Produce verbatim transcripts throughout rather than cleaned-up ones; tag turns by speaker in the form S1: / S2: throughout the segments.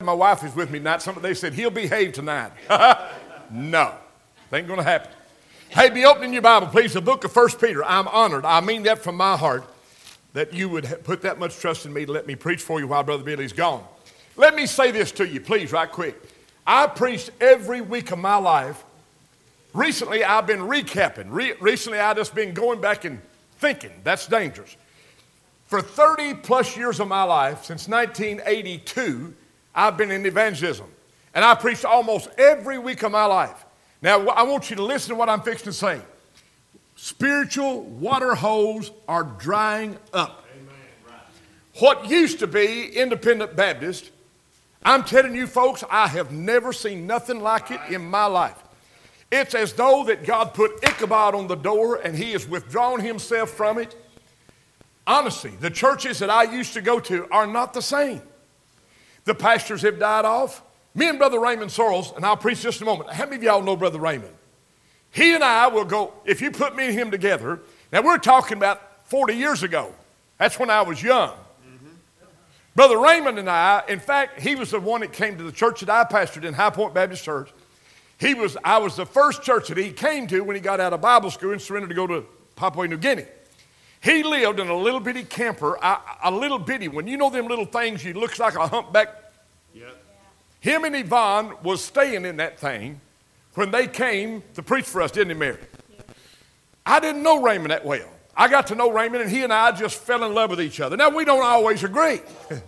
S1: My wife is with me tonight. Somebody, they said, he'll behave tonight. No, it ain't going to happen. Hey, be opening your Bible, please. The book of First Peter. I'm honored. I mean that from my heart that you would put that much trust in me to let me preach for you while Brother Billy's gone. Let me say this to you, please, right quick. I preached every week of my life. Recently, I've been recapping. Re- recently, I've just been going back and thinking. That's dangerous. For thirty plus years of my life, since nineteen eighty-two, I've been in evangelism. And I preached almost every week of my life. Now, I want you to listen to what I'm fixing to say. Spiritual water holes are drying up. Amen. Right. What used to be Independent Baptist, I'm telling you folks, I have never seen nothing like it in my life. It's as though that God put Ichabod on the door and he has withdrawn himself from it. Honestly, the churches that I used to go to are not the same. The pastors have died off. Me and Brother Raymond Sorrells, and I'll preach just a moment. How many of y'all know Brother Raymond? He and I will go, if you put me and him together, now we're talking about forty years ago. That's when I was young. Mm-hmm. Brother Raymond and I, in fact, he was the one that came to the church that I pastored in, High Point Baptist Church. He was, I was the first church that he came to when he got out of Bible school and surrendered to go to Papua New Guinea. He lived in a little bitty camper, a, a little bitty one. You know them little things, you looks like a humpback. Yep. Him and Yvonne was staying in that thing when they came to preach for us, didn't he, Mary? Yep. I didn't know Raymond that well. I got to know Raymond, and he and I just fell in love with each other. Now, we don't always agree.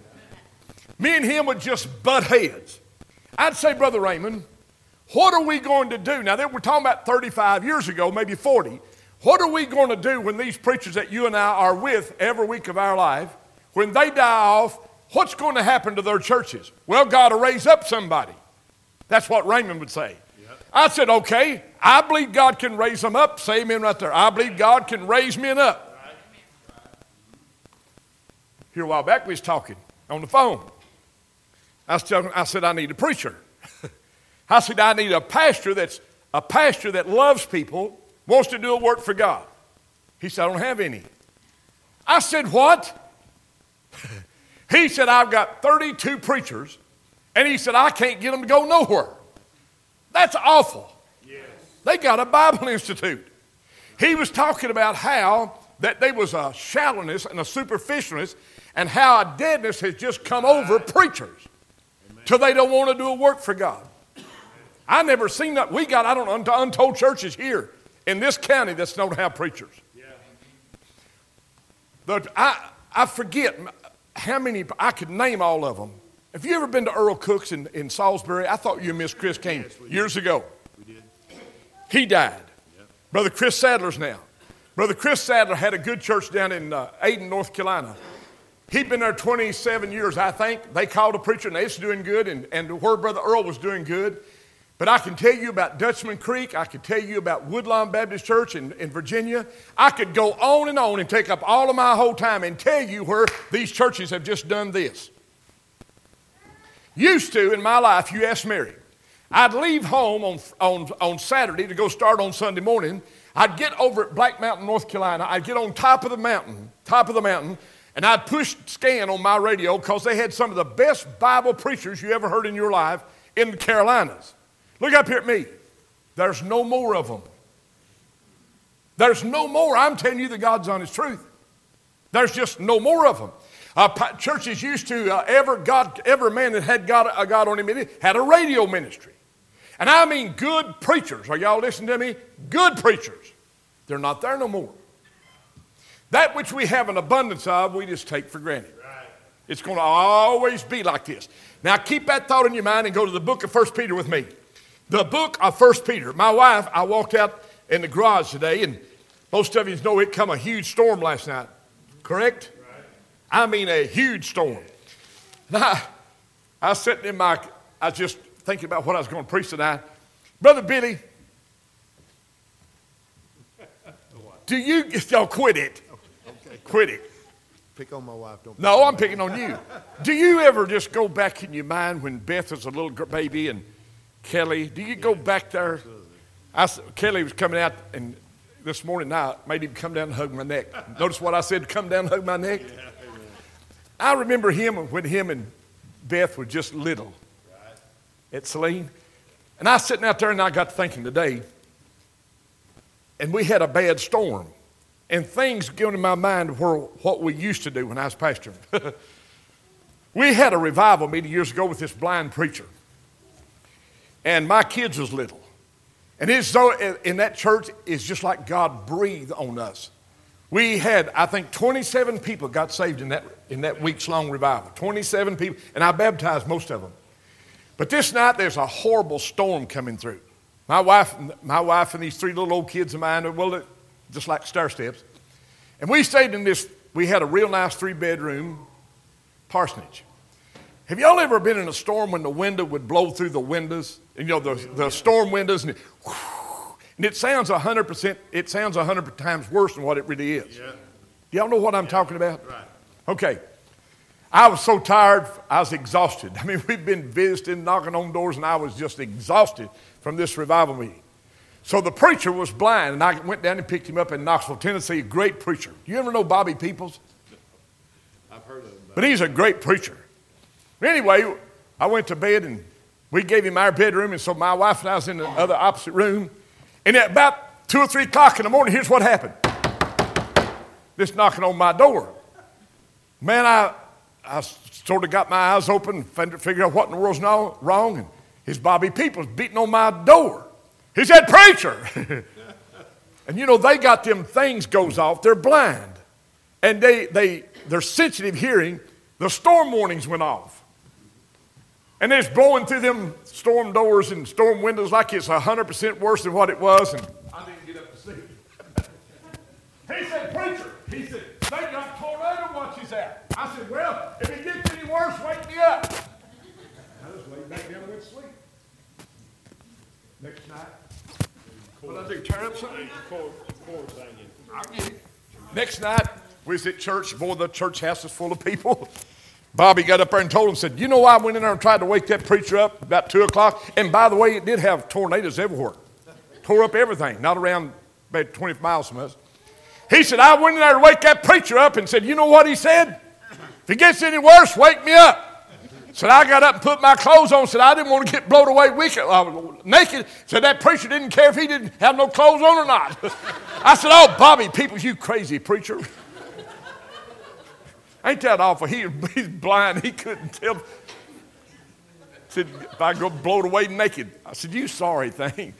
S1: Me and him would just butt heads. I'd say, Brother Raymond, what are we going to do? Now, we're talking about thirty-five years ago, maybe forty. What are we going to do when these preachers that you and I are with every week of our life, when they die off, what's going to happen to their churches? Well, God will raise up somebody. That's what Raymond would say. Yep. I said, okay, I believe God can raise them up. Say amen right there. I believe God can raise men up. Right. Here a while back, we was talking on the phone. I, was telling, I said, I need a preacher. I said, I need a pastor that's a pastor that loves people, wants to do a work for God. He said, I don't have any. I said, what? He said, I've got thirty-two preachers, and he said, I can't get them to go nowhere. That's awful. Yes. They got a Bible Institute. He was talking about how that there was a shallowness and a superficialness and how a deadness has just come over preachers till they don't want to do a work for God. I never seen that. We got, I don't know, untold churches here in this county that don't have preachers. Yeah. But I, I forget how many, I could name all of them. Have you ever been to Earl Cook's in, in Salisbury? I thought you and Miss Chris came yes, years did. ago. We did. He died. Yep. Brother Chris Sadler's now. Brother Chris Sadler had a good church down in uh, Ayden, North Carolina. He'd been there twenty-seven years, I think. They called a preacher, and they was doing good, and, and where Brother Earl was doing good. But I can tell you about Dutchman Creek. I could tell you about Woodlawn Baptist Church in, in Virginia. I could go on and on and take up all of my whole time and tell you where these churches have just done this. Used to, in my life, you ask Mary, I'd leave home on, on, on Saturday to go start on Sunday morning. I'd get over at Black Mountain, North Carolina. I'd get on top of the mountain, top of the mountain, and I'd push scan on my radio because they had some of the best Bible preachers you ever heard in your life in the Carolinas. Look up here at me. There's no more of them. There's no more. I'm telling you the God's honest truth. There's just no more of them. Uh, churches used to, uh, ever God, every man that had God, uh, God on him had a radio ministry. And I mean good preachers. Are y'all listening to me? Good preachers. They're not there no more. That which we have an abundance of, we just take for granted. Right. It's going to always be like this. Now keep that thought in your mind and go to the book of First Peter with me. The book of First Peter. My wife, I walked out in the garage today, and most of you know it come a huge storm last night. Correct? Right. I mean a huge storm. And I, I was sitting in my, I was just thinking about what I was going to preach tonight. Brother Billy, do you, y'all quit it. Okay. Quit it.
S2: Pick on my wife, don't
S1: No, I'm picking on you. Do you ever just go back in your mind when Beth was a little baby and Kelly, do you go back there? I, Kelly was coming out, and this morning I made him come down and hug my neck. Notice what I said, come down and hug my neck? I remember him when him and Beth were just little. at Celine. And I was sitting out there and I got to thinking today, and we had a bad storm. And things going in my mind were what we used to do when I was pastoring. We had a revival meeting years ago with this blind preacher. And my kids was little. And it's so in that church, it's just like God breathed on us. We had, I think, twenty-seven people got saved in that in that weeks-long revival. twenty-seven people, and I baptized most of them. But this night, there's a horrible storm coming through. My wife, my wife and these three little old kids of mine, well, just like stair steps. And we stayed in this, we had a real nice three-bedroom parsonage. Have y'all ever been in a storm when the window would blow through the windows? And, you know, the, the storm windows, and it, and it sounds one hundred percent, it sounds one hundred times worse than what it really is. Yeah. Do y'all know what I'm yeah. talking about?
S2: Right.
S1: Okay. I was so tired, I was exhausted. I mean, we've been visiting, knocking on doors, and I was just exhausted from this revival meeting. So the preacher was blind, and I went down and picked him up in Knoxville, Tennessee, a great preacher. You ever know Bobby Peoples?
S2: I've heard of him.
S1: But he's a great preacher. Anyway, I went to bed, and we gave him our bedroom, and so my wife and I was in the other opposite room. And at about two or three o'clock in the morning, here's what happened. This knocking on my door. Man, I... I sort of got my eyes open and figured out what in the world's wrong, and his Bobby Peoples beating on my door. He said, "Preacher!" And you know, they got them things goes off. They're blind. And they, they, they're sensitive hearing. The storm warnings went off. And it's blowing through them storm doors and storm windows like it's one hundred percent worse than what it was. And I didn't get up to see it. He said, "Preacher," he said, "they got tornado watches out." I said, "Well, if it gets any worse, wake me up." I just laid back down and went to sleep. Next night, what did I do, turn up something? I'll get it. Next night, we was at church. Boy, the church house is full of people. Bobby got up there and told him, said, "You know, I went in there and tried to wake that preacher up about two o'clock. And by the way, it did have tornadoes everywhere. Tore up everything, not around about twenty miles from us." He said, "I went in there to wake that preacher up and said, you know what he said? If it gets any worse, wake me up." Said, "I got up and put my clothes on." Said, "I didn't want to get blown away wicked, uh, naked." Said, "That preacher didn't care if he didn't have no clothes on or not." I said, "Oh, Bobby Peoples, you crazy preacher." Ain't that awful? He, he's blind. He couldn't tell. Said, "If I go blown away naked." I said, "You sorry thing."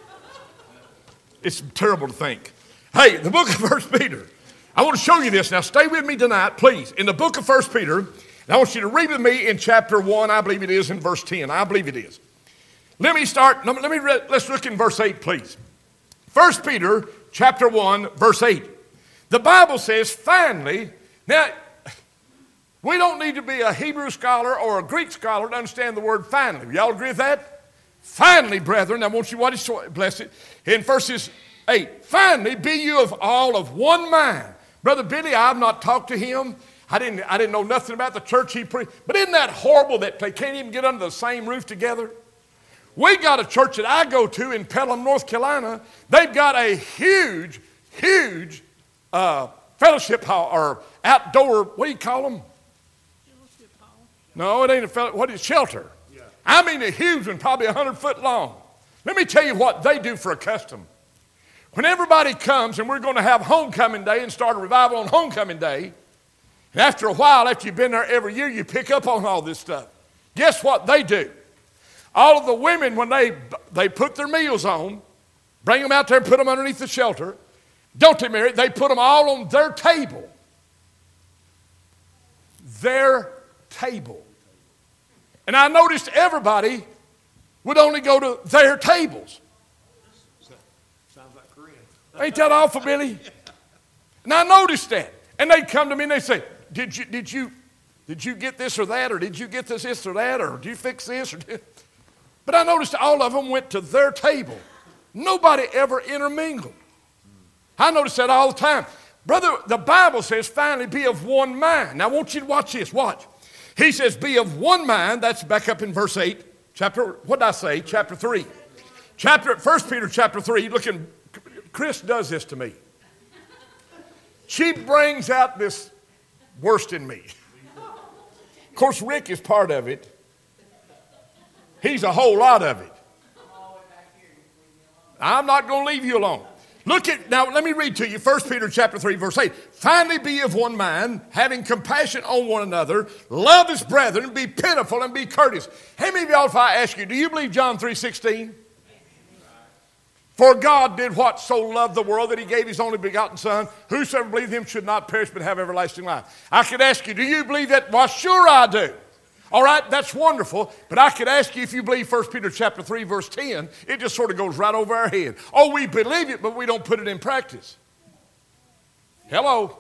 S1: It's terrible to think. Hey, the book of First Peter. I want to show you this. Now, stay with me tonight, please. In the book of First Peter, and I want you to read with me in chapter one. I believe it is in verse ten. I believe it is. Let me start. Let me. Read, let's look in verse eight, please. First Peter, chapter one, verse eight. The Bible says, finally. Now, we don't need to be a Hebrew scholar or a Greek scholar to understand the word finally. Y'all agree with that? Finally, brethren, I want you to watch it, bless it. In verses eight, finally, be you of all of one mind. Brother Billy, I've not talked to him. I didn't, I didn't know nothing about the church he preached. But isn't that horrible that they can't even get under the same roof together? We got a church that I go to in Pelham, North Carolina. They've got a huge, huge uh, fellowship hall or outdoor, what do you call them? Fellowship hall. No, it ain't a fellowship. What is shelter? Yeah. I mean a huge one, probably one hundred foot long. Let me tell you what they do for a custom. When everybody comes, and we're going to have homecoming day and start a revival on homecoming day, and after a while, after you've been there every year, you pick up on all this stuff. Guess what they do? All of the women, when they, they put their meals on, bring them out there and put them underneath the shelter, don't they, Mary? They put them all on their table. Their table. And I noticed everybody would only go to their tables.
S2: Sounds like Korean.
S1: Ain't that awful, Billy? And I noticed that. And they'd come to me and they'd say, did you, did you, did you get this or that? Or did you get this, this or that? Or did you fix this? Or did... But I noticed all of them went to their table. Nobody ever intermingled. I noticed that all the time. Brother, the Bible says, finally be of one mind. Now I want you to watch this. Watch. He says, be of one mind. That's back up in verse eight. Chapter, what did I say? Chapter three. Chapter, First Peter chapter three. Looking, Chris does this to me. She brings out this worst in me. Of course, Rick is part of it. He's a whole lot of it. I'm not going to leave you alone. Look at, now let me read to you First Peter chapter three, verse eight. Finally be of one mind, having compassion on one another, love as brethren, be pitiful and be courteous. How many of y'all, if I ask you, do you believe John three sixteen? For God did what? So loved the world that he gave his only begotten Son. Whosoever believeth him should not perish but have everlasting life. I could ask you, do you believe that? Well, sure I do. All right, that's wonderful. But I could ask you if you believe First Peter chapter three, verse ten. It just sort of goes right over our head. Oh, we believe it, but we don't put it in practice. Hello.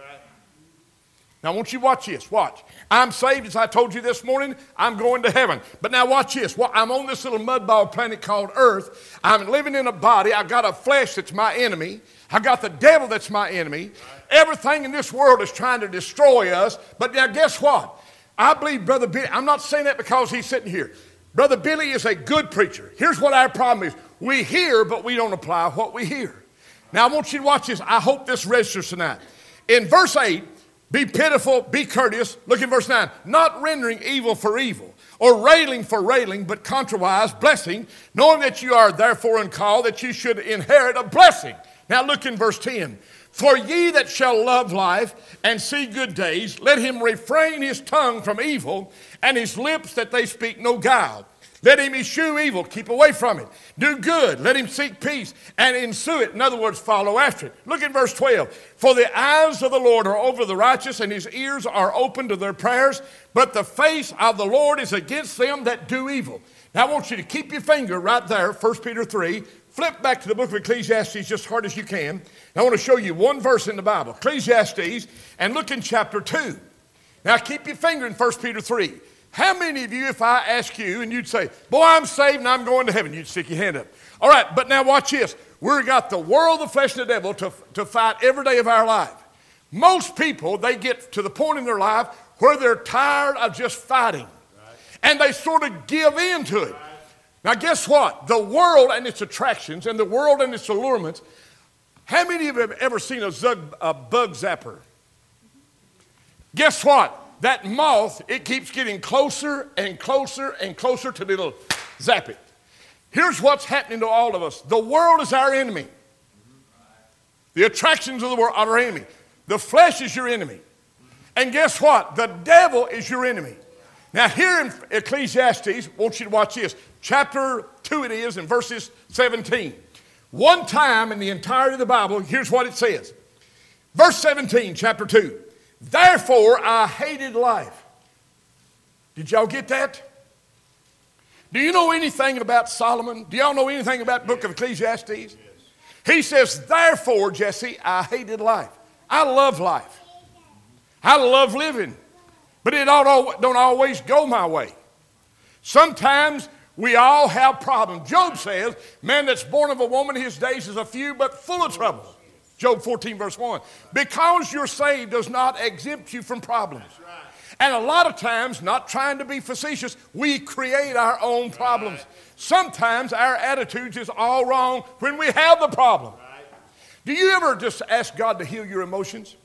S1: Now, I want you to watch this. Watch. I'm saved, as I told you this morning. I'm going to heaven. But now watch this. Well, I'm on this little mudball planet called Earth. I'm living in a body. I've got a flesh that's my enemy. I got the devil that's my enemy. Everything in this world is trying to destroy us. But now guess what? I believe Brother Billy. I'm not saying that because he's sitting here. Brother Billy is a good preacher. Here's what our problem is. We hear, but we don't apply what we hear. Now, I want you to watch this. I hope this registers tonight. In verse eight, be pitiful, be courteous. Look at verse nine. Not rendering evil for evil, or railing for railing, but contrariwise, blessing, knowing that you are therefore uncalled, that you should inherit a blessing. Now look in verse ten. For ye that shall love life and see good days, let him refrain his tongue from evil, and his lips that they speak no guile. Let him eschew evil, keep away from it. Do good, let him seek peace, and ensue it. In other words, follow after it. Look at verse twelve. For the eyes of the Lord are over the righteous, and his ears are open to their prayers, but the face of the Lord is against them that do evil. Now I want you to keep your finger right there, First Peter three. Flip back to the book of Ecclesiastes just hard as you can. I want to show you one verse in the Bible, Ecclesiastes, and look in chapter two. Now keep your finger in First Peter three. How many of you, if I ask you, and you'd say, boy, I'm saved and I'm going to heaven, you'd stick your hand up. All right, but now watch this. We've got the world, the flesh, and the devil to, to fight every day of our life. Most people, they get to the point in their life where they're tired of just fighting. Right. And they sort of give in to it. Right. Now guess what? The world and its attractions and the world and its allurements. How many of you have ever seen a, zug, a bug zapper? Guess what? That moth, it keeps getting closer and closer and closer till it'll zap it. Here's what's happening to all of us. The world is our enemy. The attractions of the world are our enemy. The flesh is your enemy. And guess what? The devil is your enemy. Now here in Ecclesiastes, I want you to watch this. Chapter two it is, in verses seventeen. One time in the entirety of the Bible, here's what it says. Verse seventeen, chapter two. Therefore I hated life. Did y'all get that? Do you know anything about Solomon? Do y'all know anything about the book of Ecclesiastes? Yes. He says, therefore, Jesse, I hated life. I love life. I love living. But it don't always go my way. Sometimes we all have problems. Job says, man that's born of a woman, his days is a few, but full of trouble. Job fourteen, verse one. Because you're saved does not exempt you from problems. Right. And a lot of times, not trying to be facetious, we create our own problems. Right. Sometimes our attitudes is all wrong when we have the problem. Right. Do you ever just ask God to heal your emotions?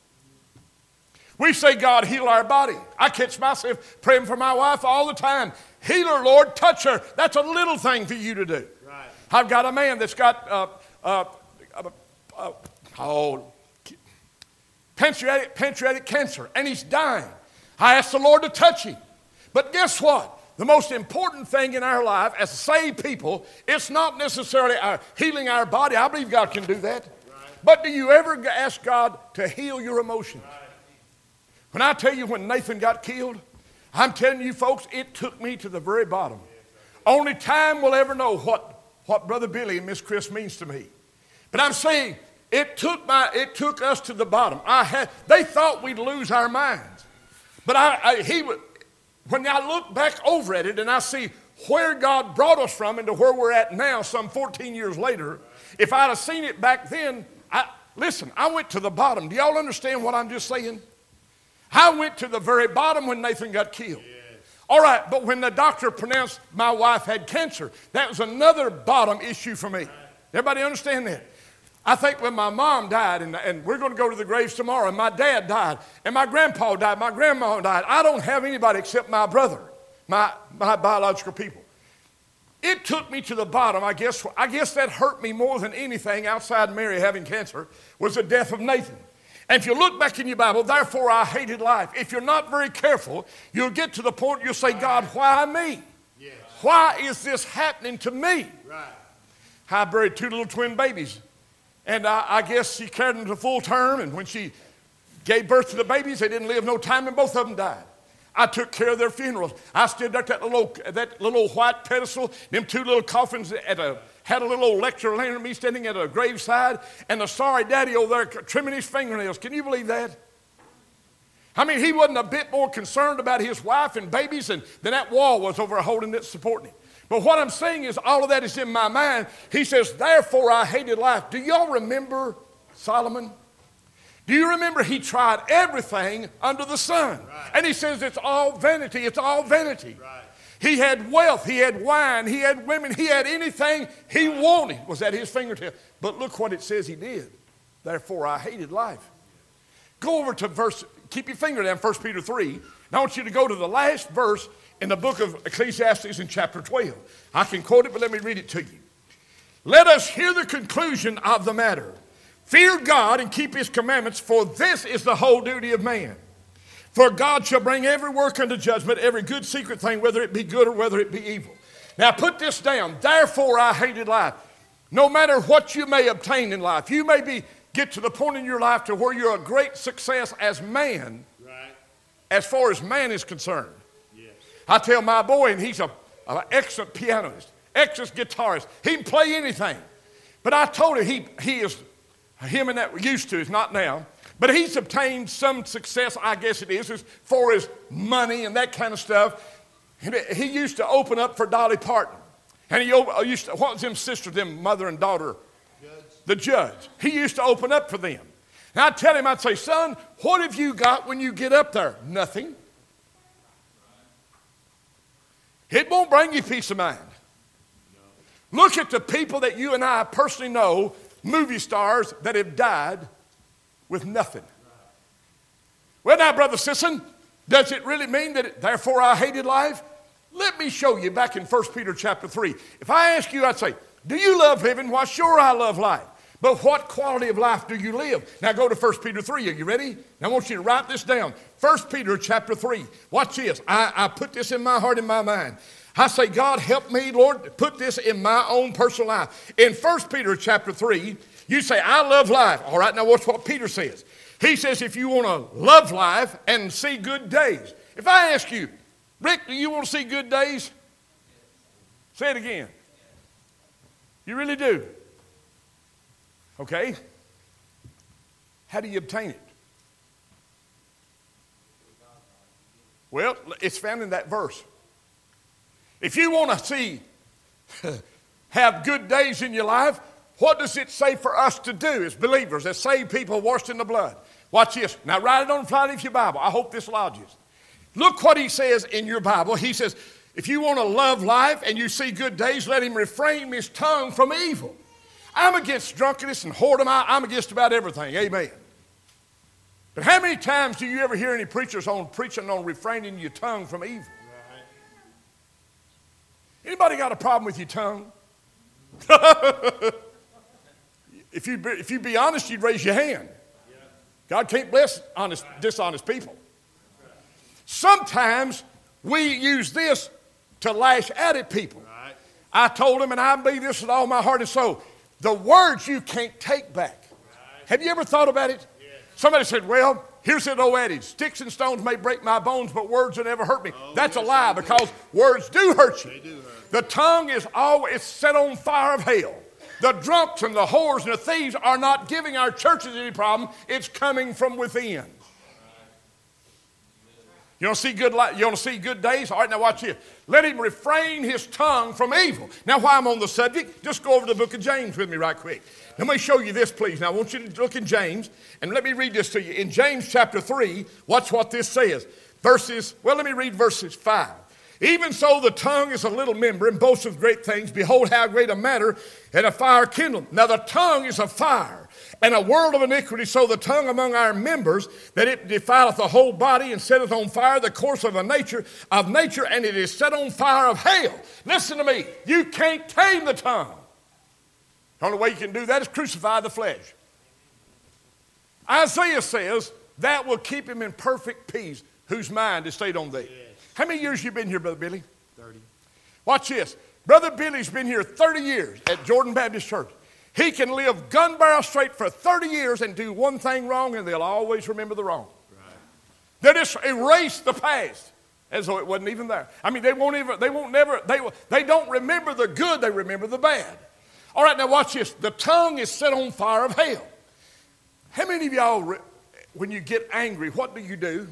S1: We say, God, heal our body. I catch myself praying for my wife all the time. Heal her, Lord, touch her. That's a little thing for you to do. Right. I've got a man that's got... Uh, uh, uh, Uh, oh, pancreatic, pancreatic cancer, and he's dying. I asked the Lord to touch him. But guess what? The most important thing in our life as saved people, it's not necessarily our healing our body. I believe God can do that. Right. But do you ever ask God to heal your emotions? Right. When I tell you when Nathan got killed, I'm telling you folks, it took me to the very bottom. Only time will ever know what, what Brother Billy and Miss Chris means to me. But I'm saying, it took my, it took us to the bottom. I had, they thought we'd lose our minds. But I, I, he would, when I look back over at it and I see where God brought us from into where we're at now, some fourteen years later, if I'd have seen it back then, I, listen, I went to the bottom. Do y'all understand what I'm just saying? I went to the very bottom when Nathan got killed. Yes. All right, but when the doctor pronounced my wife had cancer, that was another bottom issue for me. Everybody understand that? I think when my mom died, and, and we're going to go to the graves tomorrow, and my dad died, and my grandpa died, my grandma died, I don't have anybody except my brother, my, my biological people. It took me to the bottom. I guess, I guess that hurt me more than anything outside Mary having cancer was the death of Nathan. And if you look back in your Bible, therefore I hated life. If you're not very careful, you'll get to the point you'll say, God, why me?
S2: Yes.
S1: Why is this happening to me?
S2: Right.
S1: I buried two little twin babies. And I, I guess she carried them to full term. And when she gave birth to the babies, they didn't live no time, and both of them died. I took care of their funerals. I stood there at that little, that little white pedestal, them two little coffins at a, had a little old lecture laying on me standing at a graveside, and the sorry daddy over there trimming his fingernails. Can you believe that? I mean, he wasn't a bit more concerned about his wife and babies than, than that wall was over holding it, supporting him. But what I'm saying is all of that is in my mind. He says, therefore I hated life. Do y'all remember Solomon? Do you remember he tried everything under the sun? Right. And he says it's all vanity, it's all vanity. Right. He had wealth, he had wine, he had women, he had anything he wanted was at his fingertip. But look what it says he did. Therefore I hated life. Go over to verse, keep your finger down, First Peter three. And I want you to go to the last verse in the book of Ecclesiastes in chapter twelve. I can quote it, but let me read it to you. Let us hear the conclusion of the matter. Fear God and keep his commandments, for this is the whole duty of man. For God shall bring every work unto judgment, every good secret thing, whether it be good or whether it be evil. Now put this down. Therefore I hated life. No matter what you may obtain in life, you may be get to the point in your life to where you're a great success as man, right, as far as man is concerned. Yes. I tell my boy, and he's a, an excellent pianist, excellent guitarist. He can play anything. But I told him he, he is... Him and that used to, is not now. But he's obtained some success, I guess it is, as far as money and that kind of stuff. He used to open up for Dolly Parton. And he used to, what was them sisters, them mother and daughter? Judge. The Judge. He used to open up for them. And I'd tell him, I'd say, son, what have you got when you get up there? Nothing. It won't bring you peace of mind. No. Look at the people that you and I personally know, movie stars that have died with nothing. Well, now, Brother Sisson, does it really mean that, it, therefore, I hated life? Let me show you back in First Peter chapter three. If I ask you, I'd say, do you love living? Why, sure, I love life. But what quality of life do you live? Now, go to First Peter three. Are you ready? Now, I want you to write this down. First Peter chapter three. Watch this. I, I put this in my heart and my mind. I say, God, help me, Lord, put this in my own personal life. In First Peter chapter three, you say, I love life. All right, now watch what Peter says. He says, if you want to love life and see good days. If I ask you, Rick, do you want to see good days? Say it again. You really do? Okay. How do you obtain it? Well, it's found in that verse. If you want to see, have good days in your life, what does it say for us to do as believers, as saved people washed in the blood? Watch this. Now write it on the fly of your Bible. I hope this lodges. Look what he says in your Bible. He says, if you want to love life and you see good days, let him refrain his tongue from evil. I'm against drunkenness and whoredom. I'm against about everything. Amen. But how many times do you ever hear any preachers on preaching on refraining your tongue from evil? Anybody got a problem with your tongue? if, you be, if you be honest, you'd raise your hand. God can't bless honest, dishonest people. Sometimes we use this to lash out at people. I told him, and I believe this with all my heart and soul, the words you can't take back. Have you ever thought about it? Somebody said, well, here's that old adage, sticks and stones may break my bones, but words will never hurt me. Oh, That's yes, a lie, because words do hurt you. They do hurt. The tongue is always set on fire of hell. The drunks and the whores and the thieves are not giving our churches any problem. It's coming from within. You want to see good li- You want to see good days? All right, now watch here. Let him refrain his tongue from evil. Now, while I'm on the subject, just go over to the book of James with me right quick. Let me show you this, please. Now, I want you to look in James, and let me read this to you. In James chapter three, watch what this says. Verses, well, let me read verses five. Even so, the tongue is a little member and boasts of great things. Behold, how great a matter, and a fire kindled. Now the tongue is a fire, and a world of iniquity. So the tongue among our members, that it defileth the whole body, and setteth on fire the course of a nature of nature, and it is set on fire of hell. Listen to me. You can't tame the tongue. The only way you can do that is crucify the flesh. Isaiah says that will keep him in perfect peace, whose mind is stayed on thee. How many years you been here, Brother Billy?
S2: thirty.
S1: Watch this. Brother Billy's been here thirty years at Jordan Baptist Church. He can live gun barrel straight for thirty years and do one thing wrong, and they'll always remember the wrong.
S2: Right.
S1: They'll just erase the past as though it wasn't even there. I mean, they won't even, they won't never, they, they don't remember the good, they remember the bad. All right, now watch this. The tongue is set on fire of hell. How many of y'all, when you get angry, what do you do?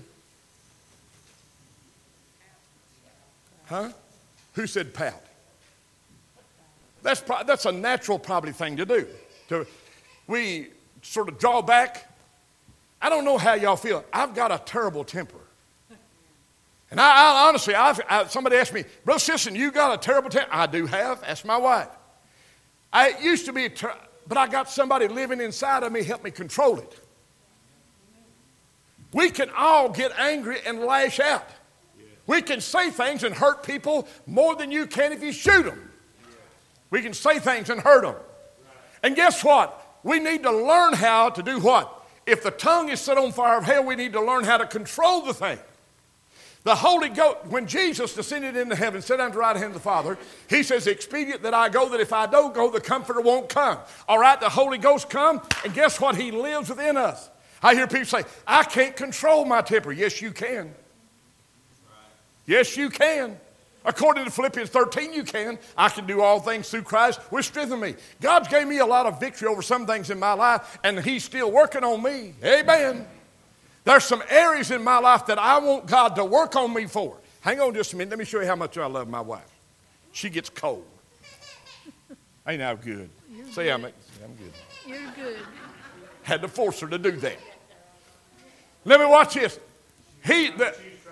S1: Huh? Who said pout? That's, pro- that's a natural probably thing to do. To, we sort of draw back. I don't know how y'all feel. I've got a terrible temper. And I, I honestly, I've, I, somebody asked me, Brother Sisson, you got a terrible temper? I do have. Ask my wife. I it used to be, ter- but I got somebody living inside of me help me control it. We can all get angry and lash out. We can say things and hurt people more than you can if you shoot them. We can say things and hurt them. And guess what? We need to learn how to do what? If the tongue is set on fire of hell, we need to learn how to control the thing. The Holy Ghost, when Jesus descended into heaven, sat down to the right hand of the Father, he says, expedient that I go, that if I don't go, the Comforter won't come. All right, the Holy Ghost come, and guess what? He lives within us. I hear people say, I can't control my temper. Yes, you can. Yes, you can. According to Philippians thirteen, you can. I can do all things through Christ, which strengthens me. God's gave me a lot of victory over some things in my life, and he's still working on me. Amen. There's some areas in my life that I want God to work on me for. Hang on just a minute. Let me show you how much I love my wife. She gets cold. Ain't that good?
S3: You're
S1: Say
S3: good.
S1: I'm, I'm good.
S3: You're good.
S1: Had to force her to do that. Let me watch this. He, the,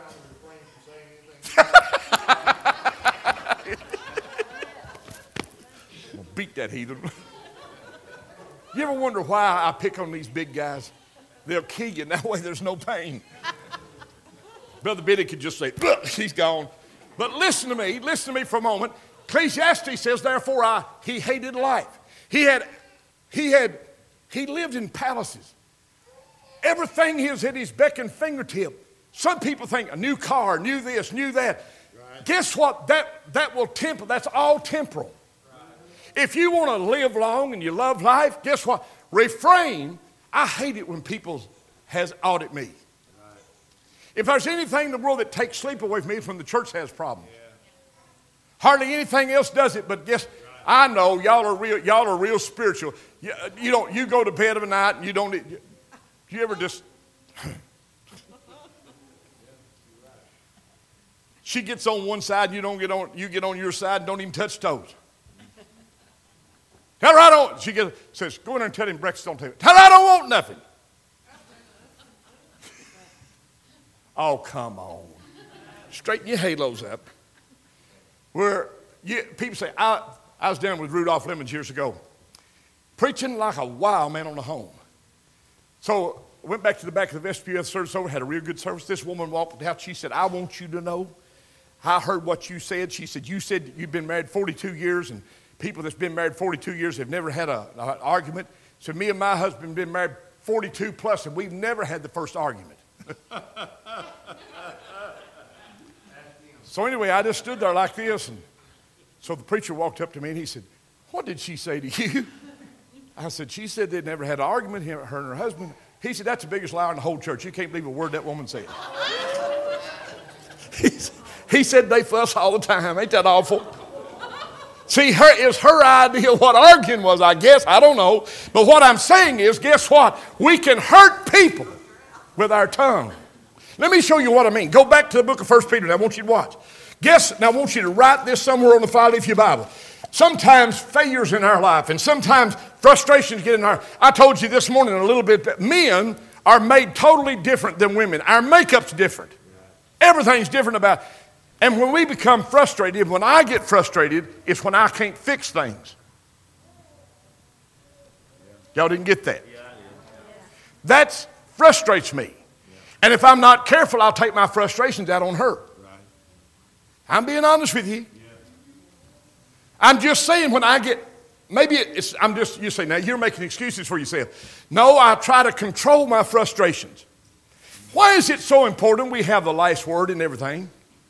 S1: beat that heathen. You ever wonder why I pick on these big guys? They'll kill you, and that way there's no pain. Brother Billy could just say, he's gone. But listen to me, listen to me for a moment. Ecclesiastes says, therefore, I, he hated life. He had, he had, he lived in palaces. Everything is at his beck and fingertip. Some people think a new car, new this, new that. Right. Guess what? That, that will temper. That's all temporal. Right. If you want to live long and you love life, guess what? Refrain. I hate it when people has audit me. Right. If there's anything in the world that takes sleep away from me, it's when the church has problems. Yeah. Hardly anything else does it, but guess, right. I know y'all are real, y'all are real spiritual. You, you don't, you go to bed of a night and you don't, you, you ever just, she gets on one side, you don't get on, you get on your side and don't even touch toes. Tell her I don't, she gets, says, go in there and tell him breakfast on the table. Tell her I don't want nothing. Oh, come on. Straighten your halos up. Where you, people say, I, I was down with Rudolph Lemons years ago, preaching like a wild man on the home. So I went back to the back of the vestibule, the service over, had a real good service. This woman walked out. She said, I want you to know, I heard what you said. She said, you said you've been married forty-two years, and people that's been married forty-two years have never had an argument. So me and my husband have been married forty-two plus, and we've never had the first argument. So anyway, I just stood there like this, and so the preacher walked up to me, and he said, what did she say to you? I said, she said they'd never had an argument, her and her husband. He said, that's the biggest liar in the whole church. You can't believe a word that woman said. he, he said they fuss all the time. Ain't that awful? See, her, it was her idea what arguing was, I guess. I don't know. But what I'm saying is, guess what? We can hurt people with our tongue. Let me show you what I mean. Go back to the book of First Peter, and I want you to watch. Guess, now I want you to write this somewhere on the file of your Bible. Sometimes failures in our life, and sometimes frustrations get in our... I told you this morning a little bit that men are made totally different than women. Our makeup's different. Everything's different about... And when we become frustrated, when I get frustrated, it's when I can't fix things. Y'all didn't get that? That frustrates me. And if I'm not careful, I'll take my frustrations out on her. I'm being honest with you. I'm just saying when I get, maybe it's, I'm just, you say, now you're making excuses for yourself. No, I try to control my frustrations. Why is it so important we have the last word in everything?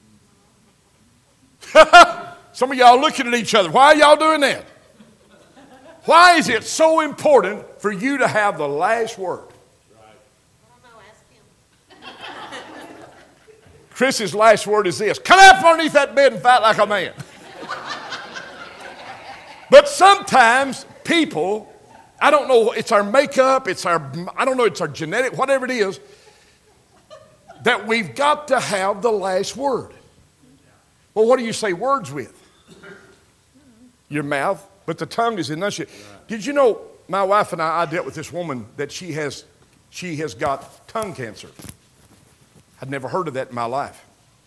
S1: Some of y'all looking at each other. Why are y'all doing that? Why is it so important for you to have the last word?
S3: I don't know, ask him.
S1: Chris's last word is this: come out from underneath that bed and fight like a man. But sometimes people, I don't know, it's our makeup, it's our, I don't know, it's our genetic, whatever it is, that we've got to have the last word. Well, what do you say words with? Your mouth, but the tongue is enunciated. Did you know, my wife and I, I dealt with this woman that she has, she has got tongue cancer. I'd never heard of that in my life.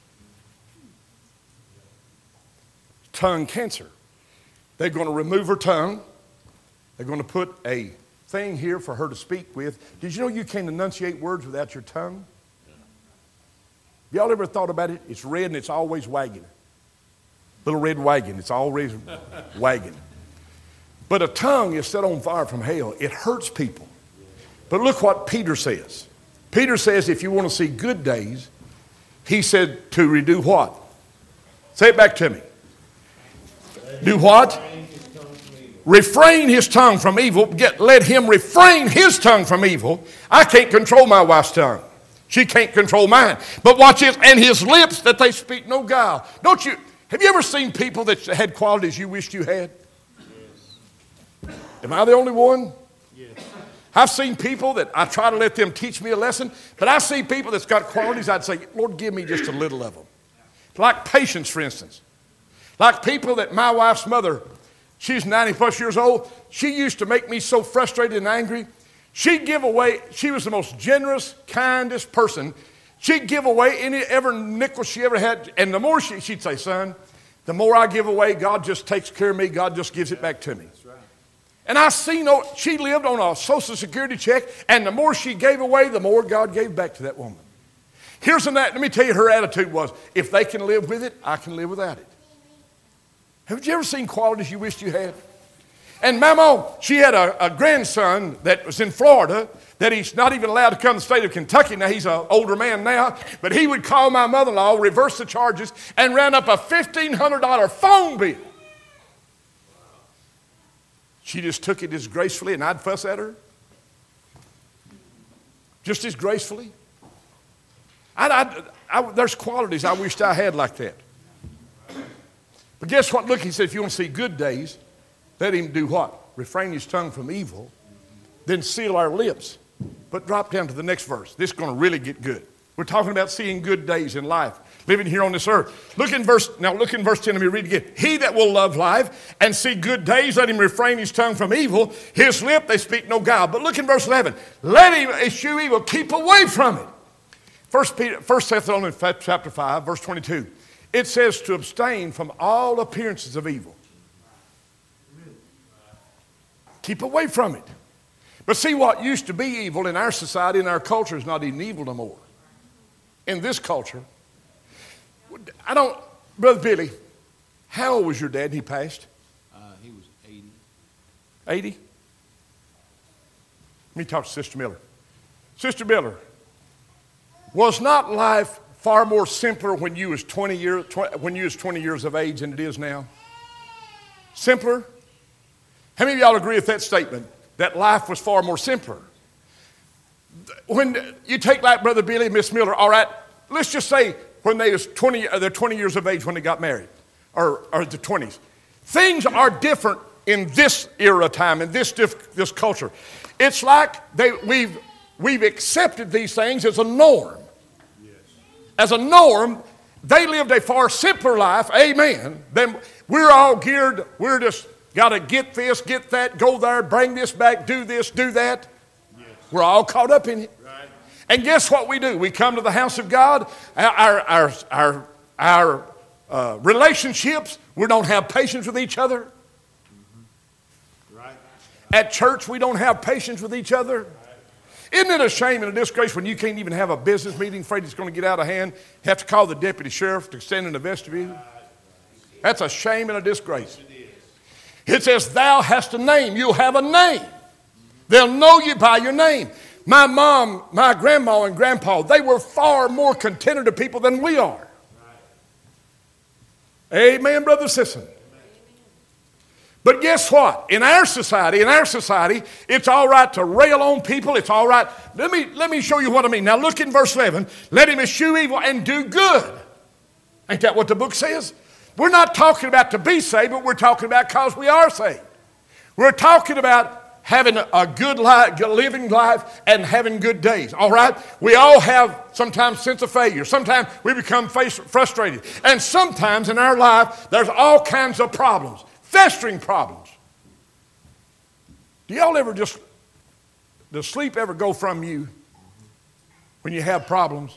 S1: Tongue cancer. They're going to remove her tongue. They're going to put a thing here for her to speak with. Did you know you can't enunciate words without your tongue? Y'all ever thought about it? It's red and it's always wagging. Little red wagon. It's always wagging. But a tongue is set on fire from hell. It hurts people. But look what Peter says. Peter says if you want to see good days, he said to redo what? Say it back to me. Do what? Refrain his tongue from evil. Get, let him refrain his tongue from evil. I can't control my wife's tongue. She can't control mine. But watch this. And his lips that they speak no guile. Don't you, have you ever seen people that had qualities you wished you had? Yes. Am I the only one? Yes. I've seen people that I try to let them teach me a lesson, but I see people that's got qualities I'd say, Lord, give me just a little of them. Like patience, for instance. Like people that my wife's mother, she's ninety plus years old, she used to make me so frustrated and angry. She'd give away, she was the most generous, kindest person. She'd give away any ever nickel she ever had. And the more she, she'd say, son, the more I give away, God just takes care of me. God just gives it back to me. That's right. And I seen, she lived on a Social Security check, and the more she gave away, the more God gave back to that woman. Here's an, let me tell you, her attitude was, if they can live with it, I can live without it. Have you ever seen qualities you wished you had? And Mama, she had a, a grandson that was in Florida that he's not even allowed to come to the state of Kentucky. Now, he's an older man now, but he would call my mother-in-law, reverse the charges, and ran up a fifteen hundred dollars phone bill. She just took it as gracefully, and I'd fuss at her. Just as gracefully. I'd, I'd, I, there's qualities I wished I had like that. But guess what? Look, he said, if you want to see good days, let him do what? Refrain his tongue from evil, then seal our lips. But drop down to the next verse. This is going to really get good. We're talking about seeing good days in life, living here on this earth. Look in verse, now look in verse ten, let me read again. He that will love life and see good days, let him refrain his tongue from evil. His lip, they speak no guile. But look in verse eleven. Let him eschew evil, keep away from it. First Peter, First Thessalonians chapter five, verse twenty-two. It says to abstain from all appearances of evil. Keep away from it. But see, what used to be evil in our society, in our culture, is not even evil no more. In this culture, I don't, Brother Billy, how old was your dad when he passed?
S2: Uh, he was eighty.
S1: eighty? Let me talk to Sister Miller. Sister Miller, was not life far more simpler when you was twenty years when you was twenty years of age than it is now? Simpler? How many of y'all agree with that statement, that life was far more simpler? When you take like Brother Billy and Miss Miller, all right, let's just say when they was twenty, they're twenty years of age when they got married, or, or the twenties. Things are different in this era of time, in this this culture. It's like they we've we've accepted these things as a norm. Yes. As a norm, they lived a far simpler life, amen, than we're all geared, we're just got to get this, get that, go there, bring this back, do this, do that. Yes. We're all caught up in it. Right. And guess what we do? We come to the house of God. Our, our, our, our uh, relationships, we don't have patience with each other.
S2: Right.
S1: At church, we don't have patience with each other. Isn't it a shame and a disgrace when you can't even have a business meeting, afraid it's going to get out of hand, have to call the deputy sheriff to stand in the vestibule? That's a shame and a disgrace. It says, thou hast a name. You'll have a name. They'll know you by your name. My mom, my grandma and grandpa, they were far more contented of people than we are. Amen, brother and sister. But guess what? In our society, in our society, it's all right to rail on people. It's all right. Let me, let me show you what I mean. Now look in verse eleven. Let him eschew evil and do good. Ain't that what the book says? We're not talking about to be saved, but we're talking about because we are saved. We're talking about having a good life, living life, and having good days, all right? We all have sometimes sense of failure. Sometimes we become frustrated. And sometimes in our life, there's all kinds of problems, festering problems. Do y'all ever just, does sleep ever go from you when you have problems?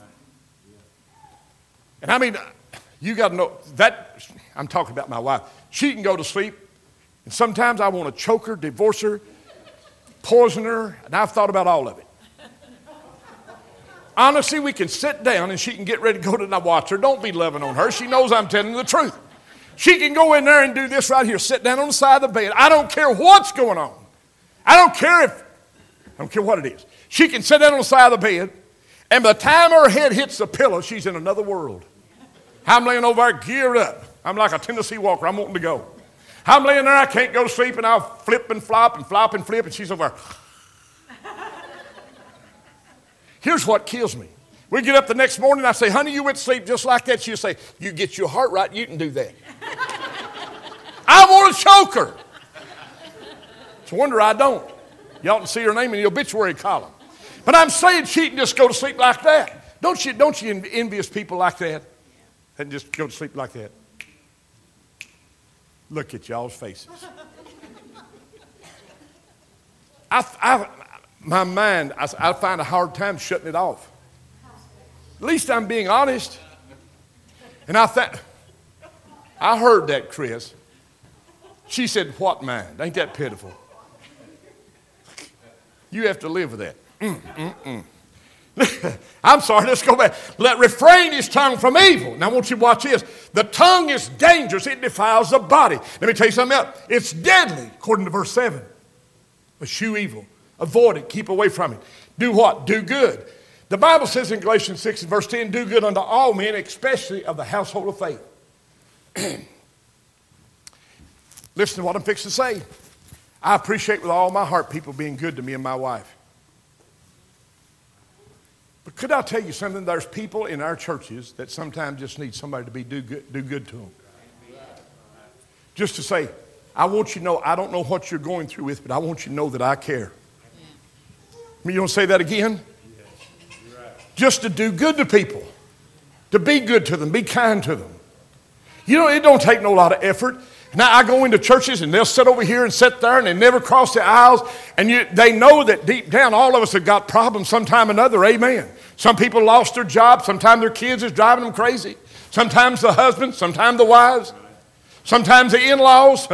S1: And I mean, you got to know that, I'm talking about my wife. She can go to sleep, and sometimes I want to choke her, divorce her, poison her, and I've thought about all of it. Honestly, we can sit down and she can get ready to go to and I watch her. Don't be loving on her. She knows I'm telling the truth. She can go in there and do this right here, sit down on the side of the bed. I don't care what's going on. I don't care if, I don't care what it is. She can sit down on the side of the bed, and by the time her head hits the pillow, she's in another world. I'm laying over there geared up. I'm like a Tennessee Walker. I'm wanting to go. I'm laying there. I can't go to sleep, and I'll flip and flop and flop and flip, and she's over there. Here's what kills me. We get up the next morning, I say, honey, you went to sleep just like that. She'll say, you get your heart right, you can do that. I want to choke her. It's a wonder I don't. You ought to see her name in the obituary column. But I'm saying she can just go to sleep like that. Don't you, don't you envious people like that? And just go to sleep like that. Look at y'all's faces. I, I, my mind, I, I find a hard time shutting it off. At least I'm being honest. And I thought, I heard that, Chris. She said, what mind? Ain't that pitiful? You have to live with that. Mm, mm, mm. I'm sorry, let's go back. Let refrain his tongue from evil. Now I want you to watch this. The tongue is dangerous. It defiles the body. Let me tell you something else. It's deadly, according to verse seven. Eschew evil. Avoid it. Keep away from it. Do what? Do good. The Bible says in Galatians six and verse ten, do good unto all men, especially of the household of faith. Listen to what I'm fixing to say. I appreciate with all my heart people being good to me and my wife. But could I tell you something? There's people in our churches that sometimes just need somebody to be do good, do good to them. Just to say, I want you to know, I don't know what you're going through with, but I want you to know that I care. You want to say that again? Just to do good to people. To be good to them, be kind to them. You know, it don't take no lot of effort. Now, I go into churches and they'll sit over here and sit there and they never cross the aisles. And you, they know that deep down all of us have got problems sometime or another. Amen. Some people lost their job. Sometimes their kids is driving them crazy. Sometimes the husbands. Sometimes the wives. Sometimes the in-laws.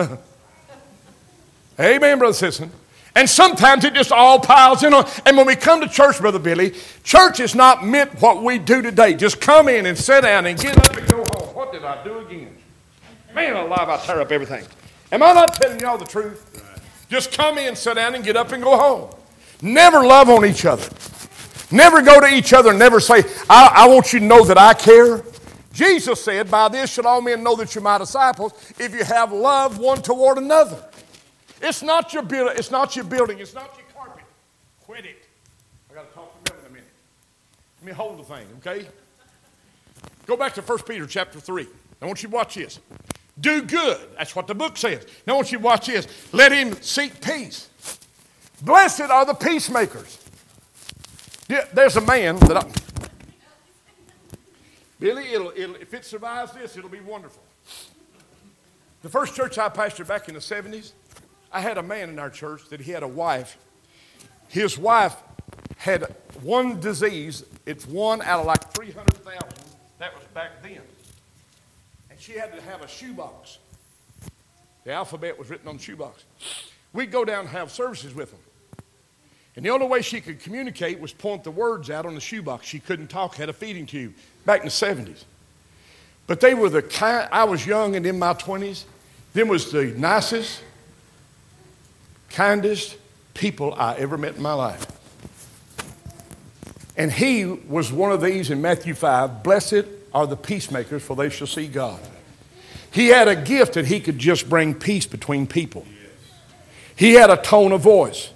S1: Amen, brother Sisson. And sometimes it just all piles in on. And when we come to church, Brother Billy, church is not meant what we do today. Just come in and sit down and get up and go home. What did I do again? Man alive, I tear up everything. Am I not telling y'all the truth? Just come in, sit down, and get up and go home. Never love on each other. Never go to each other and never say, I, I want you to know that I care. Jesus said, by this should all men know that you're my disciples, if you have love one toward another. It's not your building, it's not your building, it's not your carpet. Quit it. I got to talk to Bill in a minute. Let me hold the thing, okay? Go back to First Peter chapter three. I want you to watch this. Do good. That's what the book says. Now I want you to watch this. Let him seek peace. Blessed are the peacemakers. Yeah, there's a man that I... Billy, it'll, it'll, if it survives this, it'll be wonderful. The first church I pastored back in the seventies, I had a man in our church that he had a wife. His wife had one disease. It's one out of like three hundred thousand. That was back then. she had to have a shoebox. The alphabet was written on the shoebox. We'd go down and have services with them. And the only way she could communicate was point the words out on the shoebox. She couldn't talk, had a feeding tube back in the seventies. But they were the kind, I was young and in my twenties. Them was the nicest, kindest people I ever met in my life. And he was one of these in Matthew five, blessed are the peacemakers, for they shall see God. He had a gift that he could just bring peace between people. He had a tone of voice.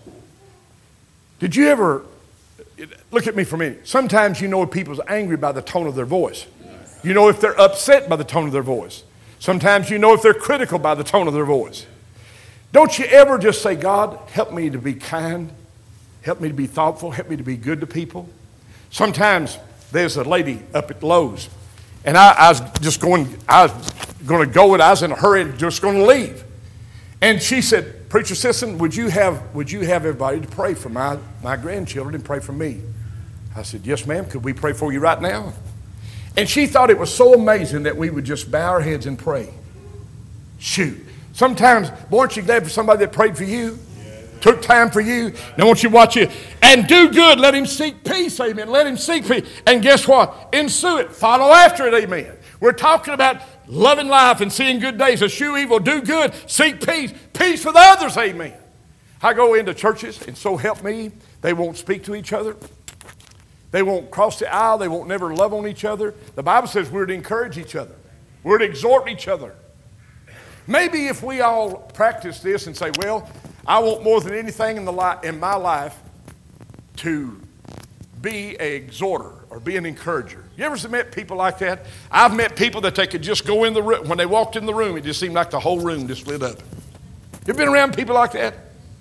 S1: Did you ever, look at me for a minute. Sometimes you know if people's angry by the tone of their voice. You know if they're upset by the tone of their voice. Sometimes you know if they're critical by the tone of their voice. Don't you ever just say, God, help me to be kind. Help me to be thoughtful. Help me to be good to people. Sometimes there's a lady up at Lowe's, and I, I was just going, I was going to go, and I was in a hurry and just going to leave. And she said, Preacher Sisson, would you have would you have everybody to pray for my, my grandchildren and pray for me? I said, yes, ma'am. Could we pray for you right now? And she thought it was so amazing that we would just bow our heads and pray. Shoot. Sometimes, boy, aren't you glad for somebody that prayed for you? Took time for you. Now I want you to watch it. And do good. Let him seek peace. Amen. Let him seek peace. And guess what? Ensue it. Follow after it. Amen. We're talking about loving life and seeing good days. Eschew evil. Do good. Seek peace. Peace with others. Amen. I go into churches, and so help me, they won't speak to each other. They won't cross the aisle. They won't never love on each other. The Bible says we're to encourage each other. We're to exhort each other. Maybe if we all practice this and say, well, I want more than anything in, the li- in my life to be an exhorter or be an encourager. You ever met people like that? I've met people that they could just go in the room. When they walked in the room, it just seemed like the whole room just lit up. You been around people like that?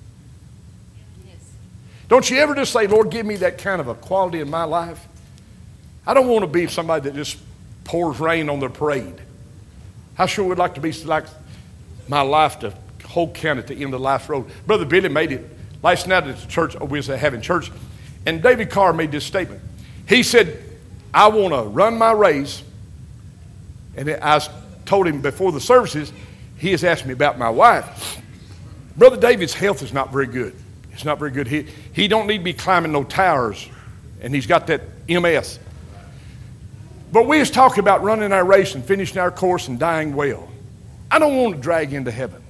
S3: Yes.
S1: Don't you ever just say, Lord, give me that kind of a quality in my life? I don't want to be somebody that just pours rain on their parade. I sure would like to be like my life to whole count at the end of life's road. Brother Billy made it last night at the church. We was having church, and David Carr made this statement. He said, I want to run my race. And I told him before the services, he has asked me about my wife. Brother David's health is not very good. It's not very good. He, he don't need to be climbing no towers, and he's got that M S. But we was talking about running our race and finishing our course and dying well. I don't want to drag into heaven.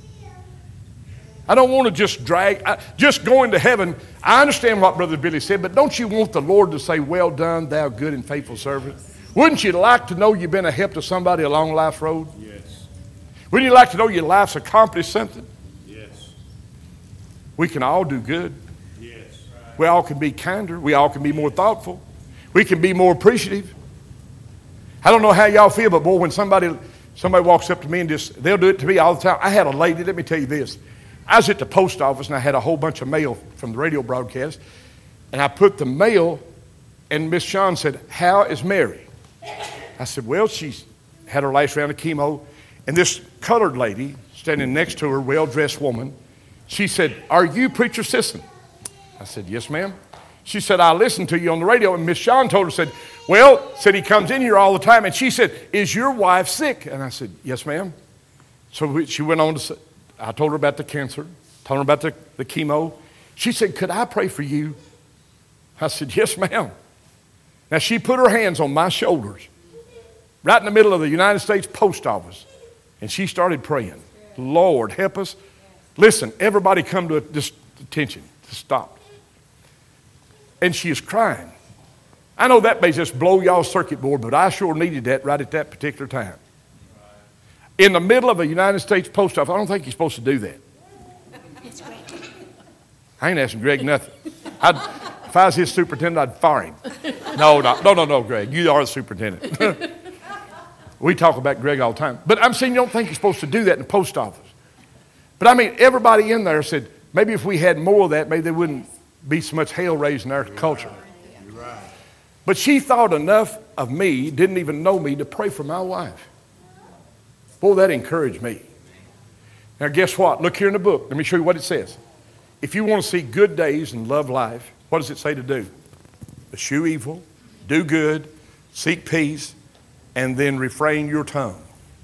S1: I don't want to just drag, I, just going to heaven. I understand what Brother Billy said, but don't you want the Lord to say, well done, thou good and faithful servant? Wouldn't you like to know you've been a help to somebody along life's road?
S2: Yes.
S1: Wouldn't you like to know your life's accomplished something?
S2: Yes.
S1: We can all do good.
S2: Yes.
S1: We all can be kinder. We all can be more thoughtful. We can be more appreciative. I don't know how y'all feel, but boy, when somebody somebody walks up to me and just, they'll do it to me all the time. I had a lady, let me tell you this. I was at the post office and I had a whole bunch of mail from the radio broadcast. And I put the mail, and Miss Shawn said, how is Mary? I said, well, she's had her last round of chemo. And this colored lady standing next to her, well-dressed woman, she said, are you Preacher Sisson? I said, yes, ma'am. She said, I listened to you on the radio. And Miss Shawn told her, said, well, said he comes in here all the time. And she said, is your wife sick? And I said, yes, ma'am. So we, she went on to say, I told her about the cancer, told her about the, the chemo. She said, could I pray for you? I said, yes, ma'am. Now, she put her hands on my shoulders right in the middle of the United States Post Office, and she started praying. Lord, help us. Listen, everybody come to this attention, to stop. And she is crying. I know that may just blow y'all's circuit board, but I sure needed that right at that particular time. In the middle of a United States Post Office. I don't think you're supposed to do that.
S3: It's great.
S1: I ain't asking Greg nothing. I'd, if I was his superintendent, I'd fire him. No, no, no, no, no, Greg. You are the superintendent. We talk about Greg all the time. But I'm saying you don't think you're supposed to do that in the post office. But I mean, everybody in there said, maybe if we had more of that, maybe there wouldn't be so much hell raised in our culture.
S2: You're right.
S1: But she thought enough of me, didn't even know me, to pray for my wife. Boy, that encouraged me. Now, guess what? Look here in the book. Let me show you what it says. If you want to see good days and love life, what does it say to do? Eschew evil, do good, seek peace, and then refrain your tongue.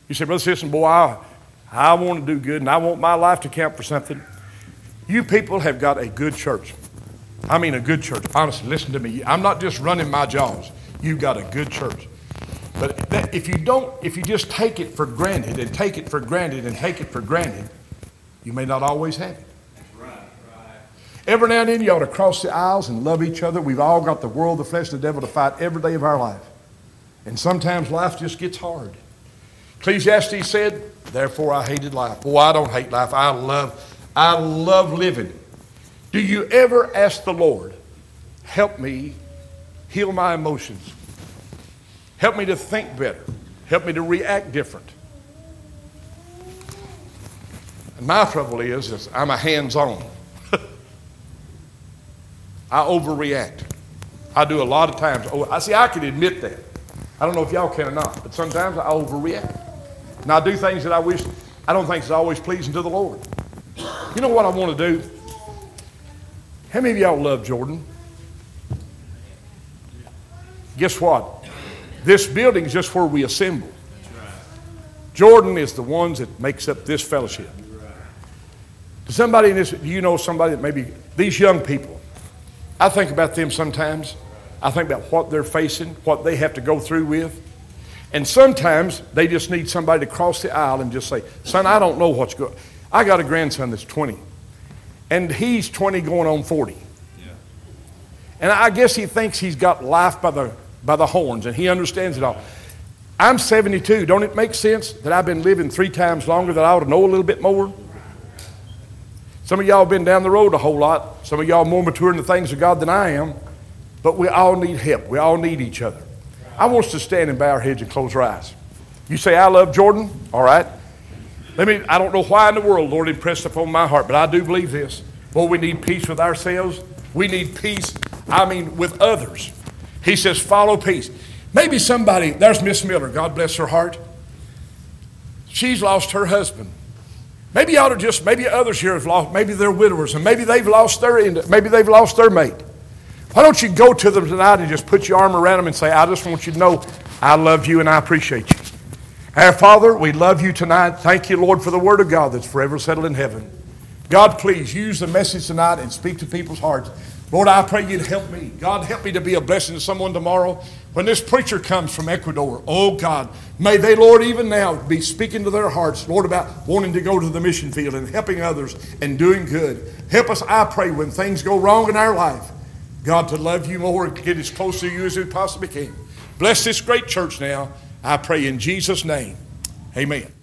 S1: You say, Brother Sisson, boy, I, I want to do good and I want my life to count for something. You people have got a good church. I mean a good church. Honestly, listen to me. I'm not just running my jaws. You've got a good church. But that, if you don't, if you just take it for granted and take it for granted and take it for granted, you may not always have it.
S2: Right, right.
S1: Every now and then you ought to cross the aisles and love each other. We've all got the world, the flesh, and the devil to fight every day of our life. And sometimes life just gets hard. Ecclesiastes said, therefore I hated life. Boy, I don't hate life. I love, I love living. Do you ever ask the Lord, help me heal my emotions? Help me to think better. Help me to react different. And my trouble is, is I'm a hands-on. I overreact. I do a lot of times. Oh, I see, I can admit that. I don't know if y'all can or not, but sometimes I overreact. And I do things that I wish, I don't think is always pleasing to the Lord. You know what I want to do? How many of y'all love Jordan? Guess what? This building is just where we assemble. Jordan is the ones that makes up this fellowship. Does somebody in this, do you know somebody that maybe, these young people, I think about them sometimes. I think about what they're facing, what they have to go through with. And sometimes they just need somebody to cross the aisle and just say, son, I don't know what's going on. I got a grandson that's twenty. And he's twenty going on forty. Yeah. And I guess he thinks he's got life by the, by the horns and he understands it all. I'm seventy-two. Don't it make sense that I've been living three times longer that I ought to know a little bit more? Some of y'all have been down the road a whole lot. Some of y'all more mature in the things of God than I am. But we all need help. We all need each other. I want us to stand and bow our heads and close our eyes. You say, I love Jordan? All right. Let me, I don't know why in the world, Lord, impressed upon my heart, but I do believe this. Boy, we need peace with ourselves. We need peace, I mean, with others. He says, follow peace. Maybe somebody, there's Miss Miller, God bless her heart. She's lost her husband. Maybe you ought to just, maybe others here have lost, maybe they're widowers, and maybe they've lost their, maybe they've lost their mate. Why don't you go to them tonight and just put your arm around them and say, I just want you to know I love you and I appreciate you. Our Father, we love you tonight. Thank you, Lord, for the word of God that's forever settled in heaven. God, please use the message tonight and speak to people's hearts. Lord, I pray you'd help me. God, help me to be a blessing to someone tomorrow. When this preacher comes from Ecuador, oh God, may they, Lord, even now be speaking to their hearts, Lord, about wanting to go to the mission field and helping others and doing good. Help us, I pray, when things go wrong in our life, God, to love you more and get as close to you as we possibly can. Bless this great church now. I pray in Jesus' name. Amen.